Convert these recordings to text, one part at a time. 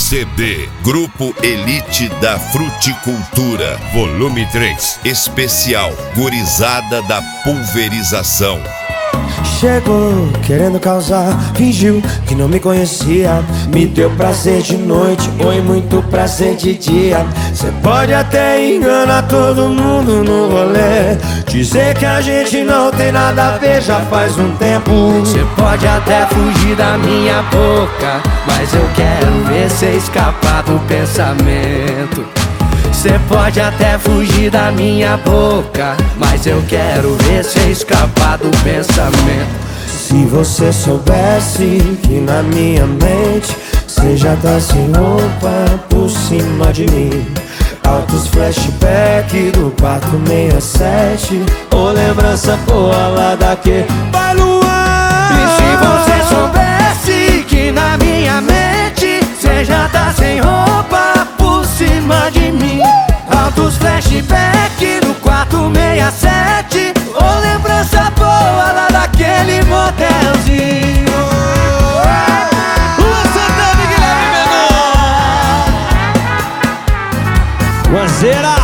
CD Grupo Elite da Fruticultura, volume 3, especial Gurizada da Pulverização. Chegou querendo causar, fingiu que não me conhecia. Me deu prazer de noite, oi, muito prazer de dia. Cê pode até enganar todo mundo no rolê, dizer que a gente não tem nada a ver já faz um tempo. Cê pode até fugir da minha boca, mas eu quero ver cê escapar do pensamento. Cê pode até fugir da minha boca, mas eu quero ver cê escapar do pensamento. Se você soubesse que na minha mente cê já tá sem roupa por cima de mim. Altos flashback do 467, ou lembrança boa lá daquele baluar. E se você soubesse que na minha mente cê já tá sem roupa por cima de mim. Altos flashback do 467, ou lembrança boa lá daquele motelzinho. Luan Santana e Guilherme Menu. Guazeira.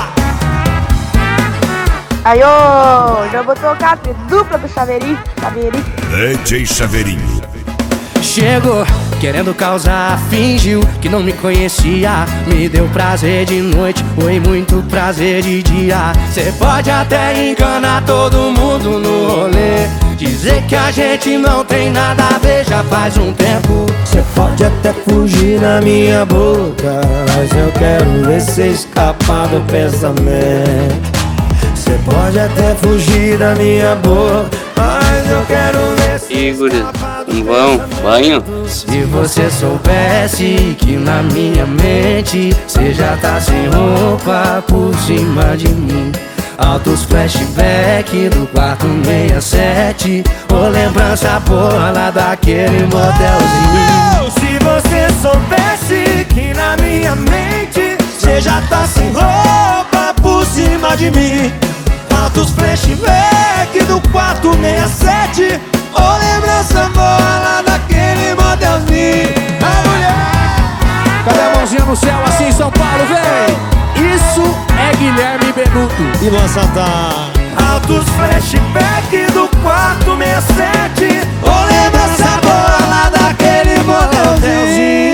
Aí, ô, já vou tocar a dupla do Chaveirinho. DJ Chaveirinho. Chegou querendo causar, fingiu que não me conhecia. Me deu prazer de noite, foi muito prazer de dia. Cê pode até enganar todo mundo no rolê, dizer que a gente não tem nada a ver já faz um tempo. Cê pode até fugir na minha boca, mas eu quero ver cê escapar do pensamento. Cê pode até fugir da minha boca, mas eu quero ver cê escapar do pensamento. Banho? Se você soubesse que na minha mente cê já tá sem roupa por cima de mim. Altos flashback do 467, ou lembrança boa lá daquele motelzinho. Se você soubesse que na minha mente cê já tá sem roupa por cima de mim. Altos flashback do 467, ou lembrança boa lá daquele motelzinho. A mulher, Cadê a mãozinha no céu assim, São Paulo, vem? Isso é Guilherme Benuto e Luan Santana. Altos flashback do 467, ou lembrança boa lá daquele motelzinho.